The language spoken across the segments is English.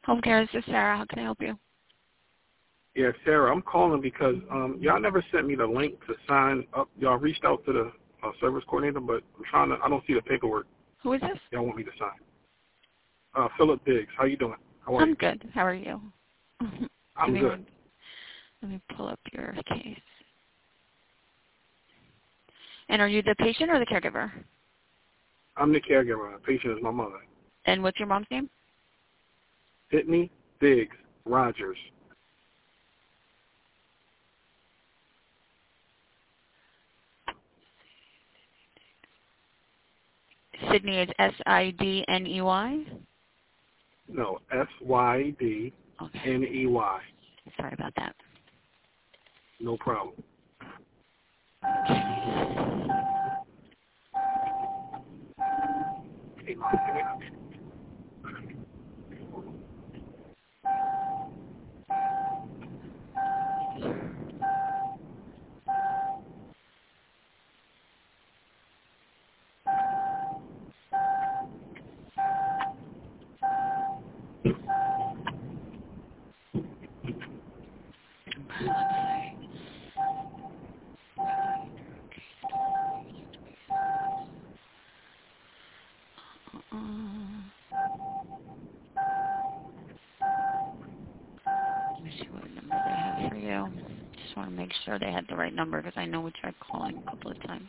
Home care, this is Sarah. How can I help you? Yeah, Sarah, I'm calling because y'all never sent me the link to sign up. Y'all reached out to the service coordinator, but I don't see the paperwork. Who is this? Y'all want me to sign. Philip Diggs. How you doing? How are I'm you? good. How are you? I'm good. Let me pull up your case. And are you the patient or the caregiver? I'm the caregiver. The patient is my mother. And what's your mom's name? Sydney Diggs Rogers. Sydney is S-I-D-N-E-Y? No, S-Y-D-N-E-Y. Okay. Sorry about that. No problem. Let me see what number they have for you. Just want to make sure they had the right number because I know we tried calling a couple of times.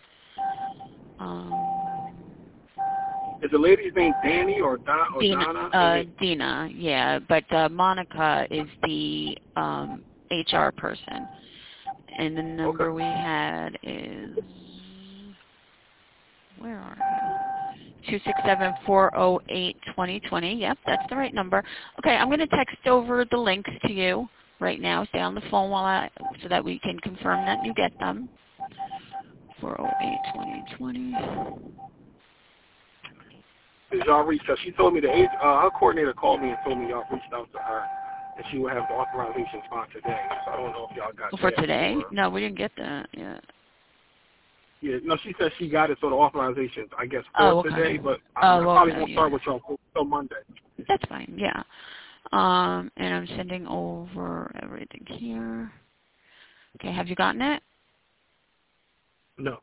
Is the lady's name Danny or Donna? Dina, yeah. But Monica is the HR person. And the number we had is, where are you? 267-408-2020. Yep, that's the right number. Okay, I'm going to text over the links to you right now. Stay on the phone so that we can confirm that you get them. 408-2020. Did y'all reach out? She told me her coordinator called me and told me y'all reached out to her and she will have the authorization on today. So I don't know if y'all got that. For today? No, we didn't get that yet. Yeah, no, she said she got it for the authorization, I guess, for today, but I probably won't start with y'all until Monday. That's fine, yeah. And I'm sending over everything here. Okay, have you gotten it? No.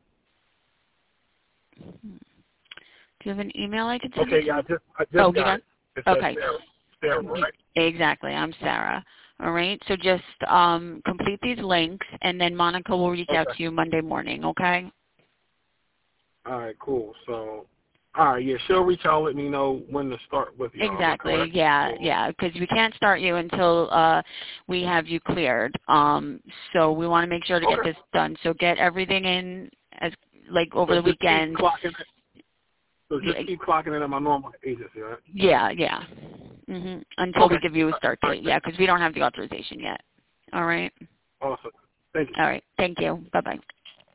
Do you have an email I could send? Okay, yeah, I just got it. It says Okay. Sarah, right? Exactly, I'm Sarah. All right, so just complete these links, and then Monica will reach out to you Monday morning, okay? All right, cool. So, all right, yeah, she'll reach out, let me know when to start with you. Exactly, yeah, because we can't start you until we have you cleared. So we want to make sure to get this done. So get everything in over the weekend. So just keep clocking in at my normal agency, right? Yeah. Until we give you a start date, yeah, because we don't have the authorization yet. All right? Awesome. Thank you. All right. Thank you. Bye-bye.